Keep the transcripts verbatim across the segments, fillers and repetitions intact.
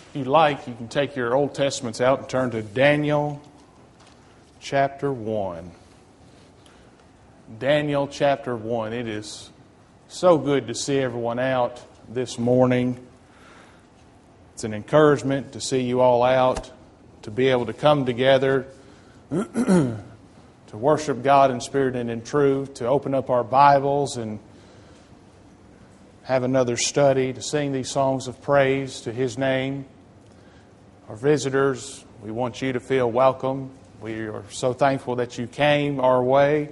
If you'd like, you can take your Old Testaments out and turn to Daniel chapter one. Daniel chapter one. It is so good to see everyone out this morning. It's an encouragement to see you all out, to be able to come together, to worship God in spirit and in truth, to open up our Bibles and have another study, to sing these songs of praise to His name. Our visitors, we want you to feel welcome. We are so thankful that you came our way.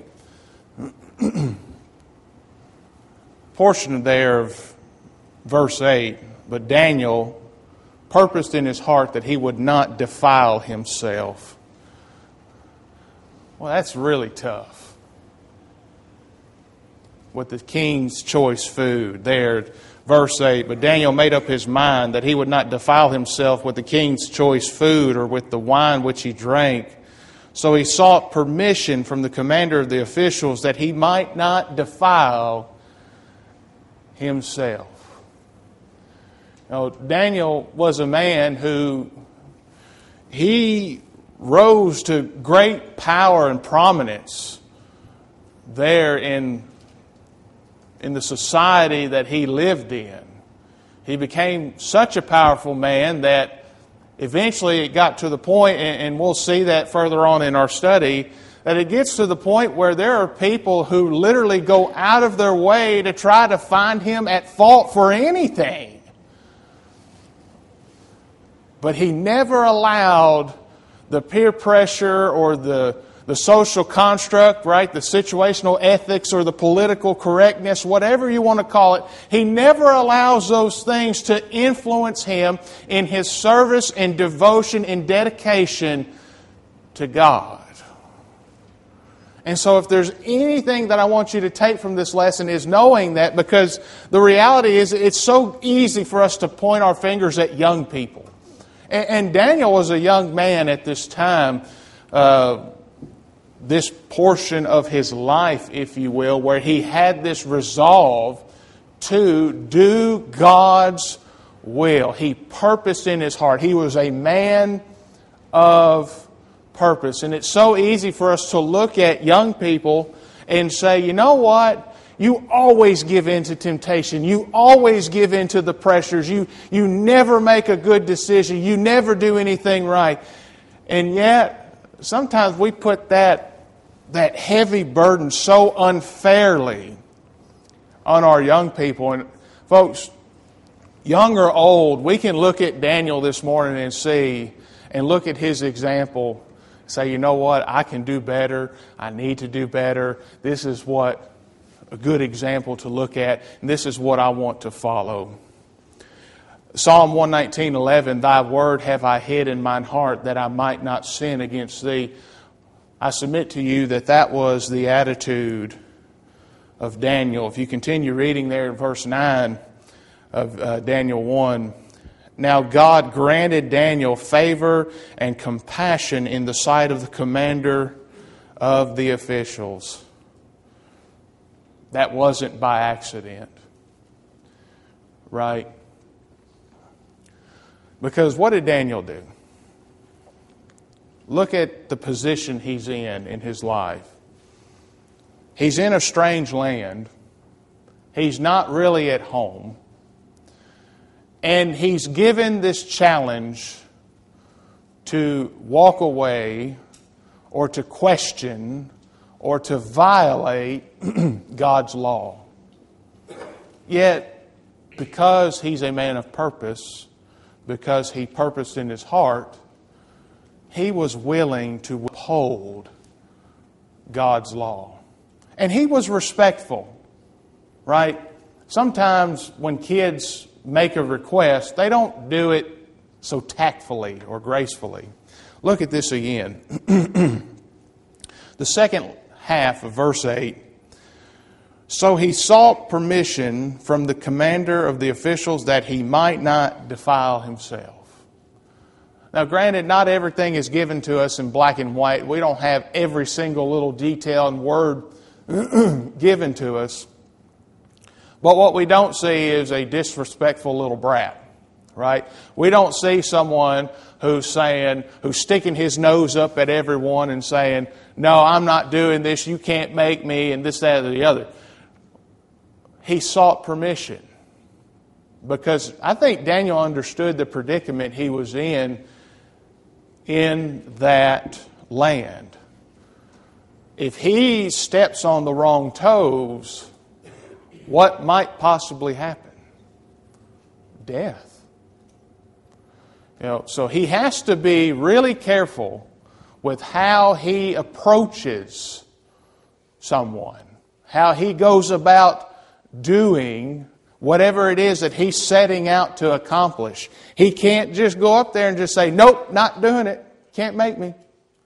Portion there of verse eight, but Daniel purposed in his heart that he would not defile himself. Well, that's really tough. With the king's choice food there, verse eight, but Daniel made up his mind that he would not defile himself with the king's choice food or with the wine which he drank. So he sought permission from the commander of the officials that he might not defile himself. Now, Daniel was a man who he rose to great power and prominence there in in the society that he lived in. He became such a powerful man that eventually it got to the point, and we'll see that further on in our study, that it gets to the point where there are people who literally go out of their way to try to find him at fault for anything. But he never allowed the peer pressure or the The social construct, right? The situational ethics or the political correctness, whatever you want to call it. He never allows those things to influence him in his service and devotion and dedication to God. And so if there's anything that I want you to take from this lesson is knowing that, because the reality is it's so easy for us to point our fingers at young people. And, and Daniel was a young man at this time, uh, this portion of his life, if you will, where he had this resolve to do God's will. He purposed in his heart. He was a man of purpose. And it's so easy for us to look at young people and say, you know what? You always give in to temptation. You always give in to the pressures. You, you never make a good decision. You never do anything right. And yet, sometimes we put that that heavy burden so unfairly on our young people. And folks, young or old, we can look at Daniel this morning and see, and look at his example, say, you know what, I can do better. I need to do better. This is what a good example to look at, and this is what I want to follow. Psalm one nineteen, eleven, Thy word have I hid in mine heart that I might not sin against Thee. I submit to you that that was the attitude of Daniel. If you continue reading there in verse nine of uh, Daniel one, now God granted Daniel favor and compassion in the sight of the commander of the officials. That wasn't by accident, right? Because what did Daniel do? Look at the position he's in in his life. He's in a strange land. He's not really at home. And he's given this challenge to walk away or to question or to violate God's law. Yet, because he's a man of purpose, because he purposed in his heart, he was willing to uphold God's law. And he was respectful, right? Sometimes when kids make a request, they don't do it so tactfully or gracefully. Look at this again. The second half of verse eight. So he sought permission from the commander of the officials that he might not defile himself. Now, granted, not everything is given to us in black and white. We don't have every single little detail and word given to us. But what we don't see is a disrespectful little brat, right? We don't see someone who's saying, who's sticking his nose up at everyone and saying, no, I'm not doing this, you can't make me, and this, that, or the other. He sought permission. Because I think Daniel understood the predicament he was in in that land. If he steps on the wrong toes, what might possibly happen? Death. You know, so he has to be really careful with how he approaches someone, how he goes about doing whatever it is that he's setting out to accomplish. He can't just go up there and just say, nope, not doing it. Can't make me.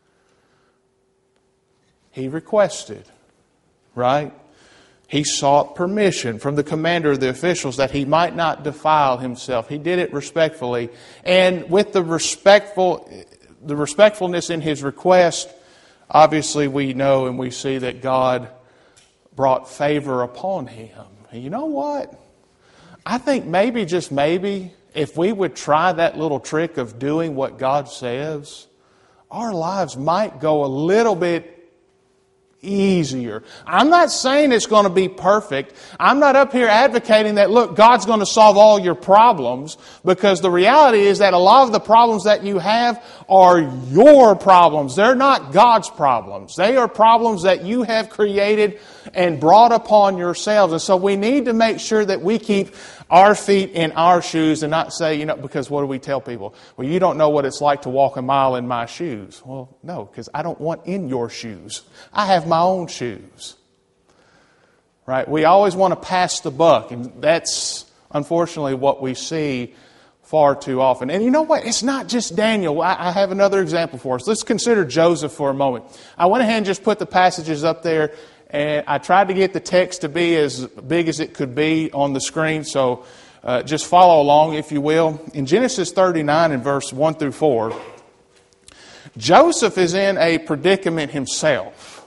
He requested, right? He sought permission from the commander of the officials that he might not defile himself. He did it respectfully. And with the respectful, the respectfulness in his request, obviously we know and we see that God brought favor upon him. And you know what? I think maybe, just maybe, if we would try that little trick of doing what God says, our lives might go a little bit easier. I'm not saying it's going to be perfect. I'm not up here advocating that, look, God's going to solve all your problems, because the reality is that a lot of the problems that you have are your problems. They're not God's problems. They are problems that you have created and brought upon yourselves. And so we need to make sure that we keep our feet in our shoes and not say, you know, because what do we tell people? Well, you don't know what it's like to walk a mile in my shoes. Well, no, because I don't want in your shoes. I have my own shoes. Right? We always want to pass the buck, and that's unfortunately what we see far too often. And you know what? It's not just Daniel. I, I have another example for us. Let's consider Joseph for a moment. I went ahead and just put the passages up there, and I tried to get the text to be as big as it could be on the screen, so uh, just follow along, if you will. In Genesis thirty-nine, in verse one through four, Joseph is in a predicament himself,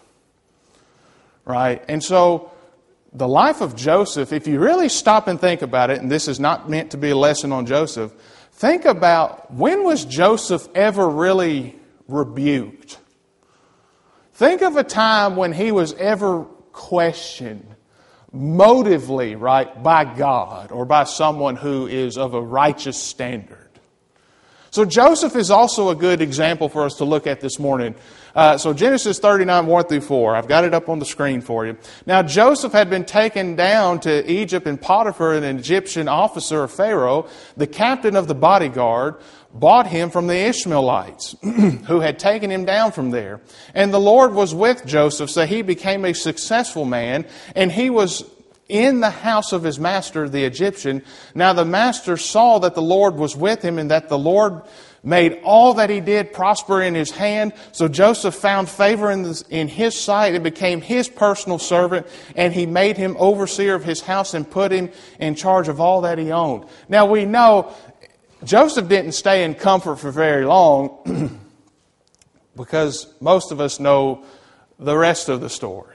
right? And so the life of Joseph, if you really stop and think about it, and this is not meant to be a lesson on Joseph, think about, when was Joseph ever really rebuked? Think of a time when he was ever questioned motively, right, by God or by someone who is of a righteous standard. So Joseph is also a good example for us to look at this morning. Uh, so Genesis thirty-nine, one through four. I've got it up on the screen for you. Now Joseph had been taken down to Egypt, and Potiphar, an Egyptian officer of Pharaoh, the captain of the bodyguard, bought him from the Ishmaelites who had taken him down from there. And the Lord was with Joseph, so he became a successful man, and he was in the house of his master, the Egyptian. Now the master saw that the Lord was with him, and that the Lord made all that he did prosper in his hand. So Joseph found favor in, this, in his sight and became his personal servant, and he made him overseer of his house and put him in charge of all that he owned. Now we know Joseph didn't stay in comfort for very long because most of us know the rest of the story.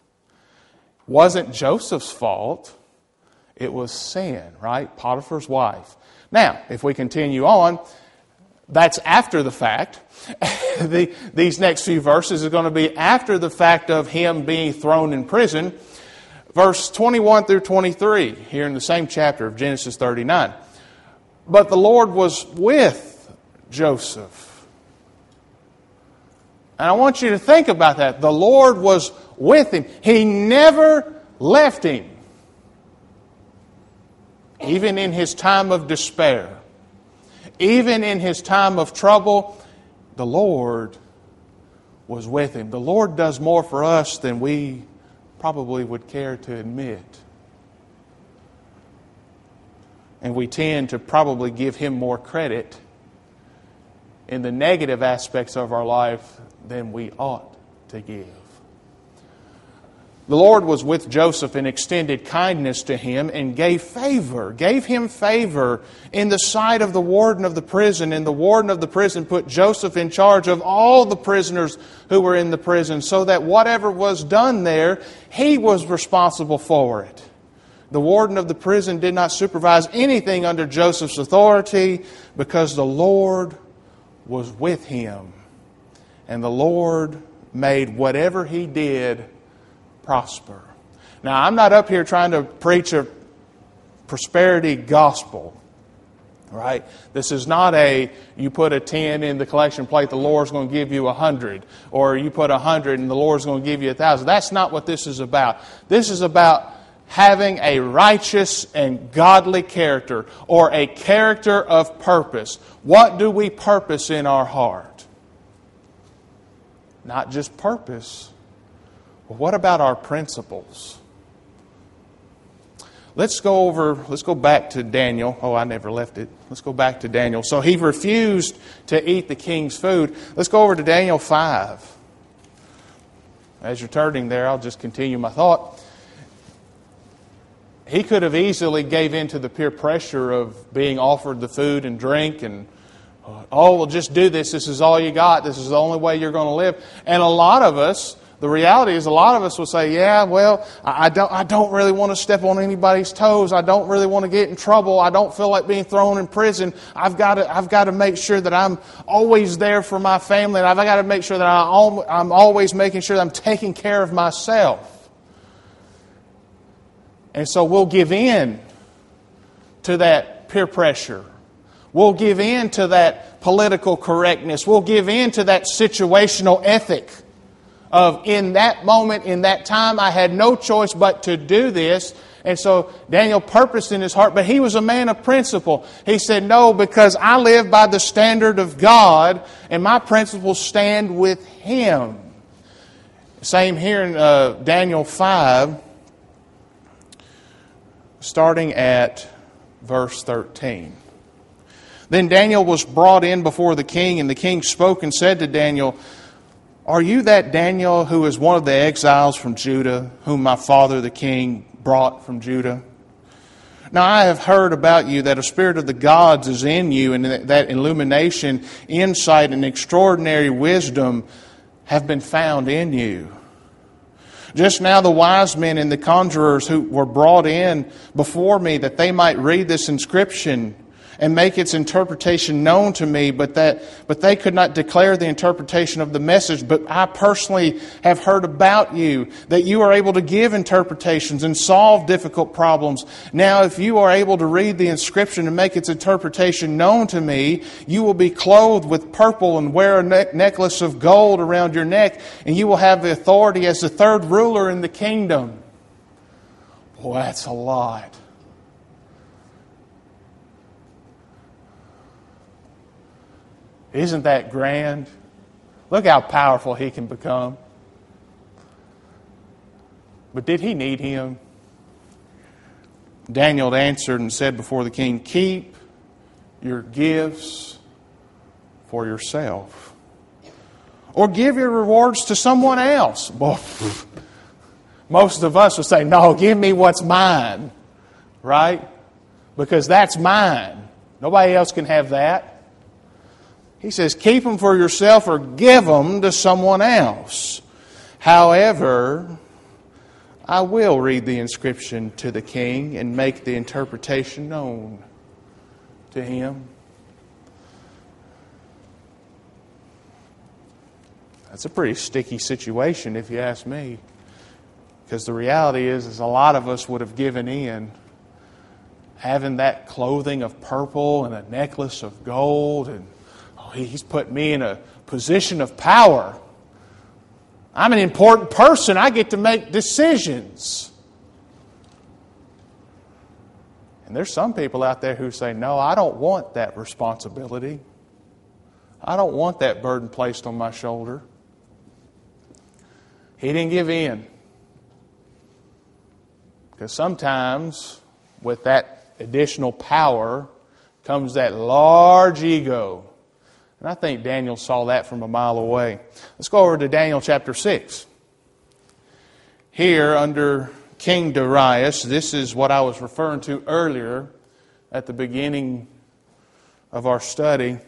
It wasn't Joseph's fault. It was sin, right? Potiphar's wife. Now, if we continue on, that's after the fact. the, these next few verses are going to be after the fact of him being thrown in prison. Verse twenty-one through twenty-three, here in the same chapter of Genesis thirty-nine. But the Lord was with Joseph. And I want you to think about that. The Lord was with him. He never left him. Even in his time of despair. Even in his time of trouble, the Lord was with him. The Lord does more for us than we probably would care to admit. And we tend to probably give him more credit in the negative aspects of our life than we ought to give. The Lord was with Joseph and extended kindness to him and gave favor, gave him favor in the sight of the warden of the prison. And the warden of the prison put Joseph in charge of all the prisoners who were in the prison, so that whatever was done there, he was responsible for it. The warden of the prison did not supervise anything under Joseph's authority because the Lord was with him. And the Lord made whatever he did prosper. Now, I'm not up here trying to preach a prosperity gospel. Right? This is not a, you put a ten in the collection plate, the Lord's going to give you a hundred. Or you put a hundred and the Lord's going to give you a thousand. That's not what this is about. This is about having a righteous and godly character, or a character of purpose. What do we purpose in our heart? Not just purpose. But what about our principles? Let's go over, let's go back to Daniel. Oh, I never left it. Let's go back to Daniel. So he refused to eat the king's food. Let's go over to Daniel five. As you're turning there, I'll just continue my thought. He could have easily gave in to the peer pressure of being offered the food and drink and, oh, well, just do this. This is all you got. This is the only way you're going to live. And a lot of us, the reality is a lot of us will say, yeah, well, I don't, I don't really want to step on anybody's toes. I don't really want to get in trouble. I don't feel like being thrown in prison. I've got to, I've got to make sure that I'm always there for my family. And I've got to make sure that I, I'm always making sure that I'm taking care of myself. And so we'll give in to that peer pressure. We'll give in to that political correctness. We'll give in to that situational ethic of, in that moment, in that time, I had no choice but to do this. And so Daniel purposed in his heart, but he was a man of principle. He said, no, because I live by the standard of God, and my principles stand with Him. Same here in uh, Daniel five, starting at verse thirteen. Then Daniel was brought in before the king, and the king spoke and said to Daniel, are you that Daniel who is one of the exiles from Judah, whom my father the king brought from Judah? Now I have heard about you that a spirit of the gods is in you, and that illumination, insight, and extraordinary wisdom have been found in you. Just now the wise men and the conjurers who were brought in before me, that they might read this inscription and make its interpretation known to me, but that but they could not declare the interpretation of the message. But I personally have heard about you, that you are able to give interpretations and solve difficult problems. Now, if you are able to read the inscription and make its interpretation known to me, you will be clothed with purple and wear a ne- necklace of gold around your neck, and you will have the authority as the third ruler in the kingdom. Boy, that's a lot. Isn't that grand? Look how powerful he can become. But did he need him? Daniel answered and said before the king, keep your gifts for yourself, or give your rewards to someone else. Boy, most of us would say, no, give me what's mine. Right? Because that's mine. Nobody else can have that. He says, keep them for yourself or give them to someone else. However, I will read the inscription to the king and make the interpretation known to him. That's a pretty sticky situation, if you ask me. Because the reality is, is a lot of us would have given in. Having that clothing of purple and a necklace of gold, and He's put me in a position of power. I'm an important person. I get to make decisions. And there's some people out there who say, no, I don't want that responsibility. I don't want that burden placed on my shoulder. He didn't give in. Because sometimes with that additional power comes that large ego. And I think Daniel saw that from a mile away. Let's go over to Daniel chapter six. Here, under King Darius, this is what I was referring to earlier at the beginning of our study.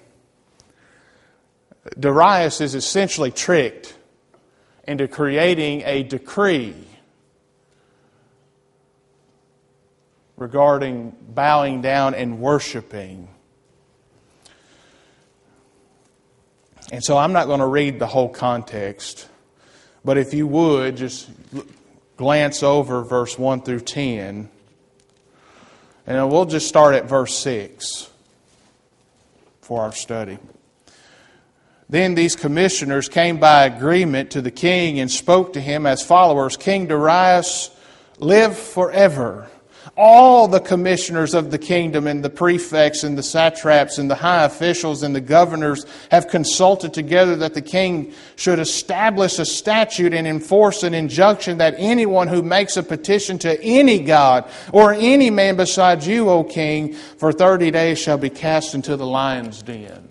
Darius is essentially tricked into creating a decree regarding bowing down and worshiping. And so I'm not going to read the whole context, but if you would, just glance over verse one through ten, and we'll just start at verse six for our study. Then these commissioners came by agreement to the king and spoke to him as followers, King Darius, live forever. All the commissioners of the kingdom and the prefects and the satraps and the high officials and the governors have consulted together that the king should establish a statute and enforce an injunction that anyone who makes a petition to any god or any man besides you, O king, for thirty days shall be cast into the lion's den.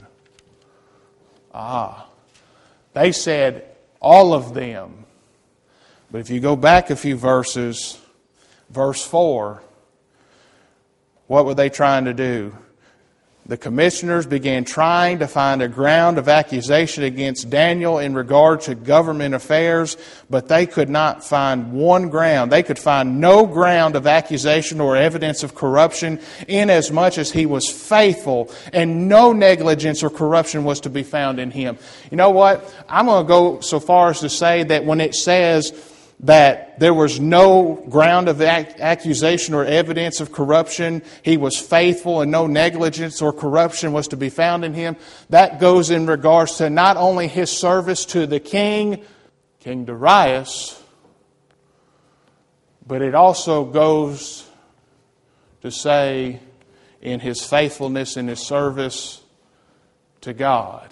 Ah, they said all of them. But if you go back a few verses, verse four, what were they trying to do? The commissioners began trying to find a ground of accusation against Daniel in regard to government affairs, but they could not find one ground. They could find no ground of accusation or evidence of corruption, inasmuch as he was faithful and no negligence or corruption was to be found in him. You know what? I'm going to go so far as to say that when it says that there was no ground of accusation or evidence of corruption, he was faithful and no negligence or corruption was to be found in him, that goes in regards to not only his service to the king, King Darius, but it also goes to say in his faithfulness in his service to God.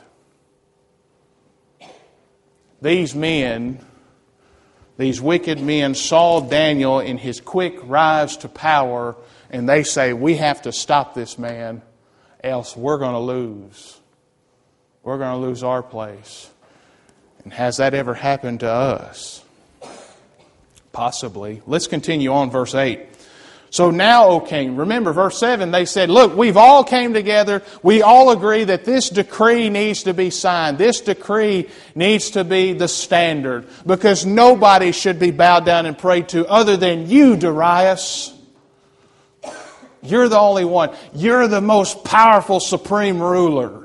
These men, These wicked men saw Daniel in his quick rise to power, and they say, we have to stop this man, else we're going to lose. We're going to lose our place. And has that ever happened to us? Possibly. Let's continue on, verse eight. So now, O king, remember verse seven, they said, look, we've all came together. We all agree that this decree needs to be signed. This decree needs to be the standard, because nobody should be bowed down and prayed to other than you, Darius. You're the only one. You're the most powerful supreme ruler.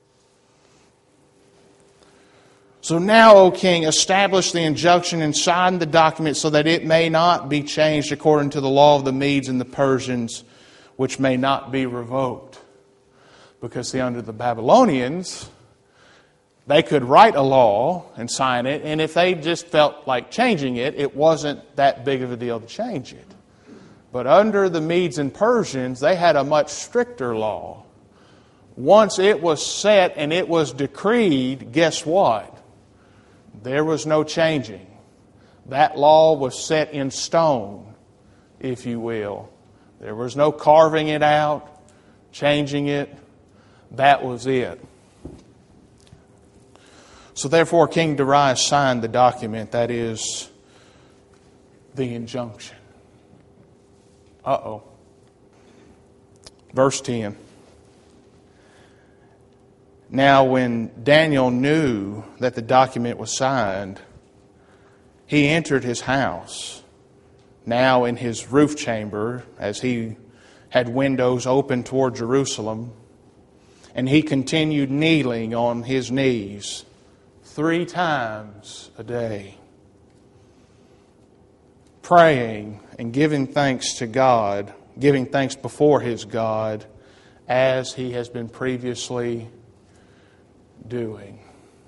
So now, O king, establish the injunction and sign the document so that it may not be changed according to the law of the Medes and the Persians, which may not be revoked. Because, see, under the Babylonians, they could write a law and sign it, and if they just felt like changing it, it wasn't that big of a deal to change it. But under the Medes and Persians, they had a much stricter law. Once it was set and it was decreed, guess what? There was no changing. That law was set in stone, if you will. There was no carving it out, changing it. That was it. So therefore, King Darius signed the document, that is, the injunction. Uh-oh. Verse ten. Now, when Daniel knew that the document was signed, he entered his house, now in his roof chamber, as he had windows open toward Jerusalem, and he continued kneeling on his knees three times a day, praying and giving thanks to God, giving thanks before his God, as he has been previously doing.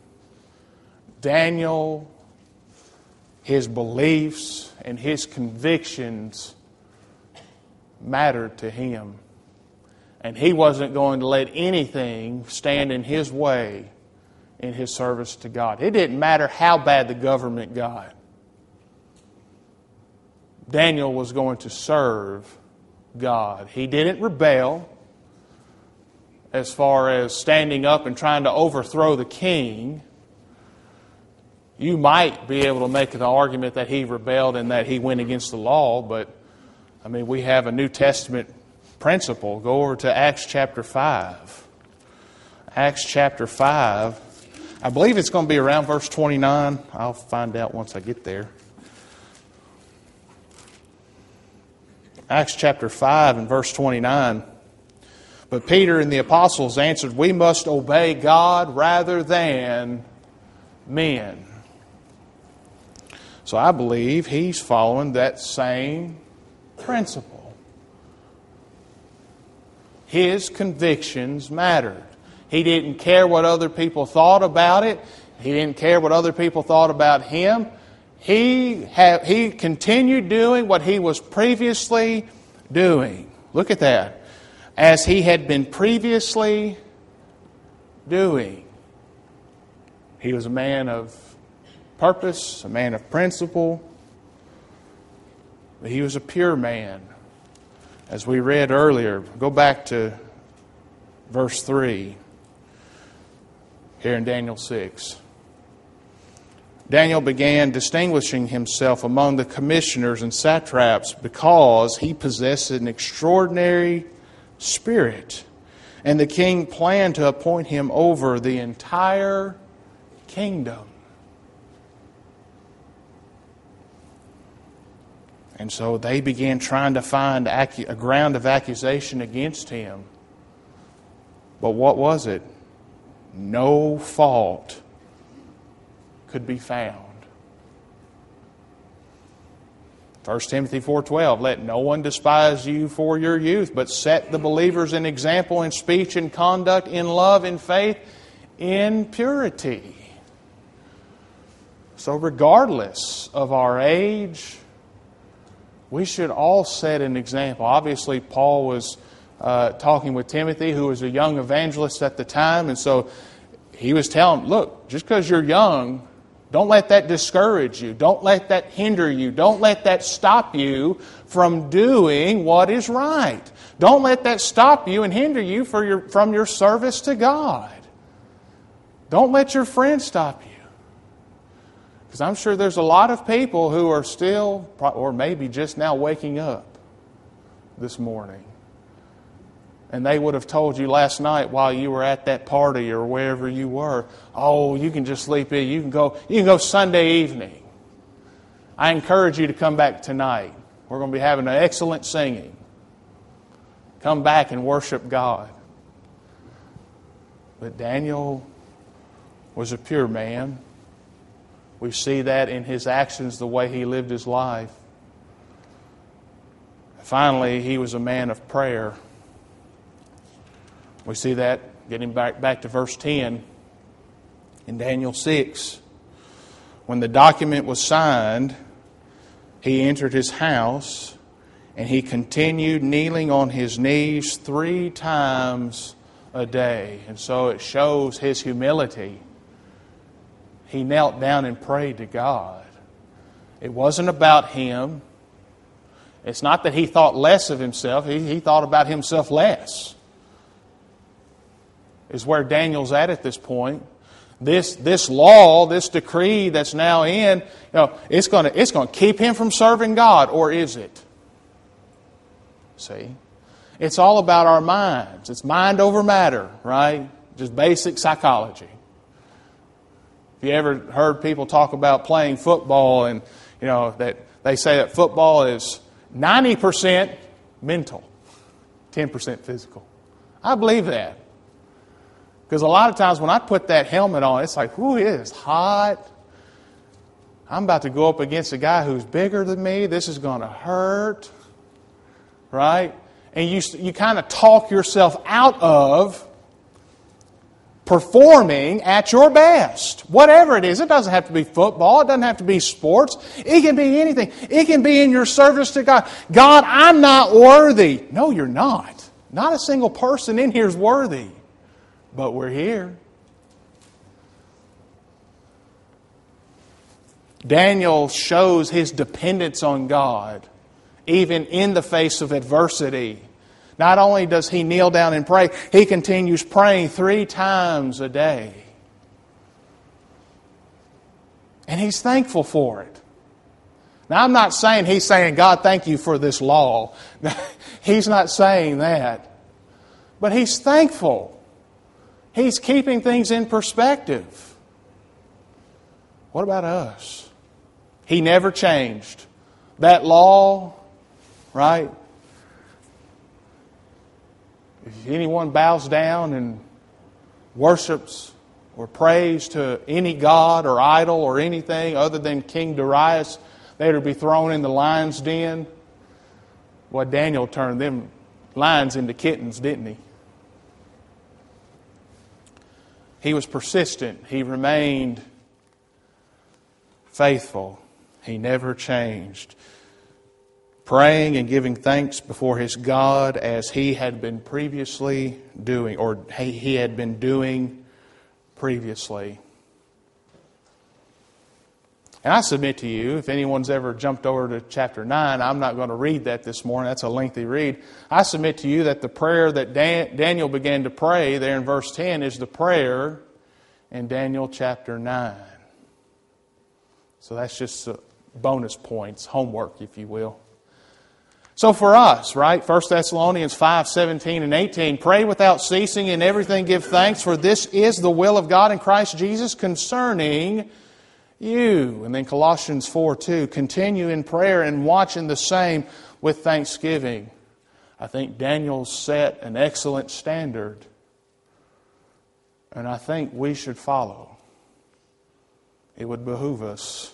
Daniel, his beliefs and his convictions mattered to him. And he wasn't going to let anything stand in his way in his service to God. It didn't matter how bad the government got. Daniel was going to serve God. He didn't rebel as far as standing up and trying to overthrow the king. You might be able to make the argument that he rebelled and that he went against the law, but I mean, we have a New Testament principle. Go over to Acts chapter five. Acts chapter five. I believe it's going to be around verse twenty-nine. I'll find out once I get there. Acts chapter five and verse twenty-nine. But Peter and the apostles answered, "We must obey God rather than men." So I believe he's following that same principle. His convictions mattered. He didn't care what other people thought about it. He didn't care what other people thought about him. He had, he continued doing what he was previously doing. Look at that. As he had been previously doing. He was a man of purpose, a man of principle. But he was a pure man. As we read earlier, go back to verse three here in Daniel six. Daniel began distinguishing himself among the commissioners and satraps because he possessed an extraordinary spirit. And the king planned to appoint him over the entire kingdom. And so they began trying to find a ground of accusation against him. But what was it? No fault could be found. First Timothy four twelve, "Let no one despise you for your youth, but set the believers an example in speech and conduct, in love, in faith, in purity." So regardless of our age, we should all set an example. Obviously, Paul was uh, talking with Timothy, who was a young evangelist at the time, and so he was telling him, look, just because you're young, don't let that discourage you. Don't let that hinder you. Don't let that stop you from doing what is right. Don't let that stop you and hinder you for your, from your service to God. Don't let your friends stop you. Because I'm sure there's a lot of people who are still, or maybe just now waking up this morning. And they would have told you last night while you were at that party or wherever you were, oh, you can just sleep in. You can go, you can go Sunday evening. I encourage you to come back tonight. We're going to be having an excellent singing. Come back and worship God. But Daniel was a pure man. We see that in his actions, the way he lived his life. Finally, he was a man of prayer. We see that, getting back, back to verse ten in Daniel six. When the document was signed, he entered his house and he continued kneeling on his knees three times a day. And so it shows his humility. He knelt down and prayed to God. It wasn't about him. It's not that he thought less of himself. He, he thought about himself less. Is where Daniel's at at this point. This this law, this decree that's now in, you know, it's going to it's going to keep him from serving God, or is it? See, it's all about our minds. It's mind over matter, right? Just basic psychology. If you ever heard people talk about playing football, and you know that they say that football is ninety percent mental, ten percent physical. I believe that. Because a lot of times when I put that helmet on, it's like, whoo, it is hot. I'm about to go up against a guy who's bigger than me. This is going to hurt. Right? And you, you kind of talk yourself out of performing at your best. Whatever it is. It doesn't have to be football. It doesn't have to be sports. It can be anything. It can be in your service to God. God, I'm not worthy. No, you're not. Not a single person in here is worthy. But we're here. Daniel shows his dependence on God, even in the face of adversity. Not only does he kneel down and pray, he continues praying three times a day. And he's thankful for it. Now, I'm not saying he's saying, God, thank you for this law. He's not saying that. But he's thankful. He's keeping things in perspective. What about us? He never changed. That law, right? If anyone bows down and worships or prays to any god or idol or anything other than King Darius, they to be thrown in the lion's den. Well, Daniel turned them lions into kittens, didn't he? He was persistent. He remained faithful. He never changed. Praying and giving thanks before his God as he had been previously doing, or he had been doing previously. And I submit to you, if anyone's ever jumped over to chapter nine, I'm not going to read that this morning. That's a lengthy read. I submit to you that the prayer that Dan, Daniel began to pray there in verse ten is the prayer in Daniel chapter nine. So that's just bonus points, homework, if you will. So for us, right, First Thessalonians five, seventeen and eighteen, pray without ceasing, in everything give thanks, for this is the will of God in Christ Jesus concerning you. And then Colossians four, two, continue in prayer and watching the same with thanksgiving. I think Daniel set an excellent standard, and I think we should follow. It would behoove us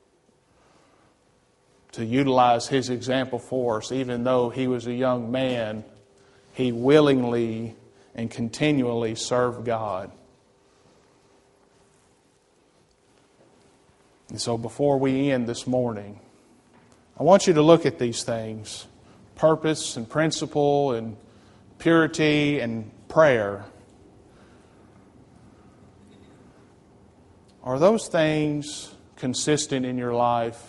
to utilize his example for us. Even though he was a young man, he willingly and continually served God. And so before we end this morning, I want you to look at these things: purpose and principle and purity and prayer. Are those things consistent in your life?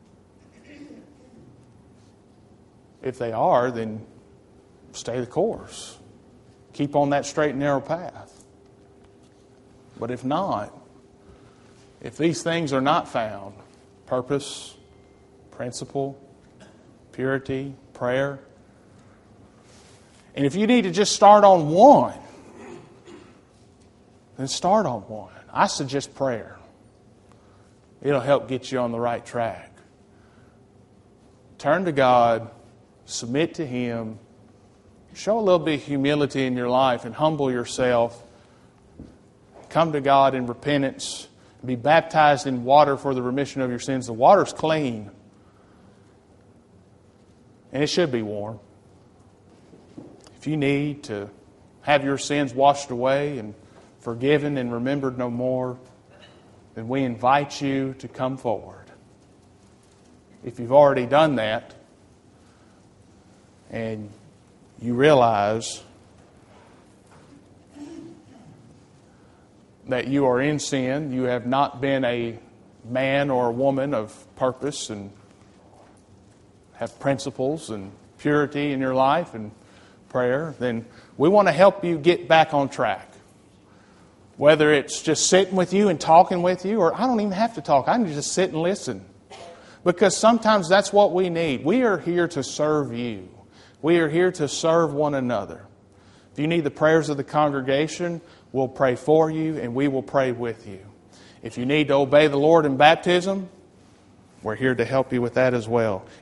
If they are, then stay the course. Keep on that straight and narrow path. But if not, if these things are not found, purpose, principle, purity, prayer, and if you need to just start on one, then start on one. I suggest prayer. It'll help get you on the right track. Turn to God. Submit to Him. Show a little bit of humility in your life and humble yourself. Come to God in repentance. Be baptized in water for the remission of your sins. The water's clean. And it should be warm. If you need to have your sins washed away and forgiven and remembered no more, then we invite you to come forward. If you've already done that, and you realize that you are in sin, you have not been a man or a woman of purpose and have principles and purity in your life and prayer, then we want to help you get back on track. Whether it's just sitting with you and talking with you, or I don't even have to talk, I can just sit and listen. Because sometimes that's what we need. We are here to serve you. We are here to serve one another. If you need the prayers of the congregation, we'll pray for you and we will pray with you. If you need to obey the Lord in baptism, we're here to help you with that as well.